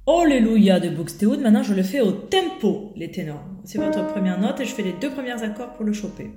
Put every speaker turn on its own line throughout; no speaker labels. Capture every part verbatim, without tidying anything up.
Alléluia de Buxtehude. Maintenant, je le fais au tempo, les ténors. C'est votre première note et je fais les deux premiers accords pour le choper.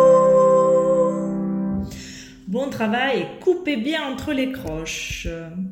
Bon travail et coupez bien entre les croches.